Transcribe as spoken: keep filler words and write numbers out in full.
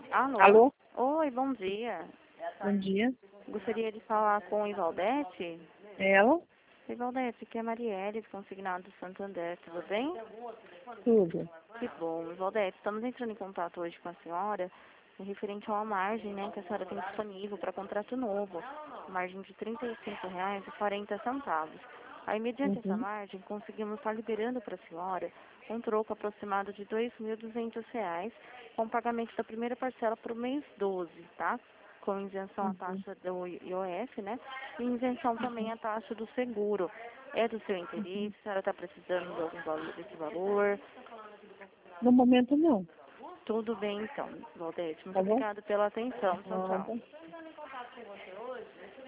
Alô? Alô? Oi, bom dia. Bom dia. Gostaria de falar com o Ivaldete. Ela? Ivaldete, aqui é a Marielle, de Consignado Santander, tudo bem? Tudo. Que bom. Ivaldete, estamos entrando em contato hoje com a senhora, referente a uma margem, né, que a senhora tem disponível para contrato novo, margem de trinta e cinco reais e quarenta centavos. Aí, mediante essa Uhum. margem, conseguimos estar liberando para a senhora um troco aproximado de dois mil e duzentos reais, com pagamento da primeira parcela para o mês doze, tá? Com isenção à Uhum. taxa do I O F, né? E isenção também à taxa do seguro. É do seu interesse? A senhora está precisando de algum valor, desse valor? No momento, não. Tudo bem, então, Valdete. Muito Tá bom? obrigada pela atenção. Tchau, tchau. Nada.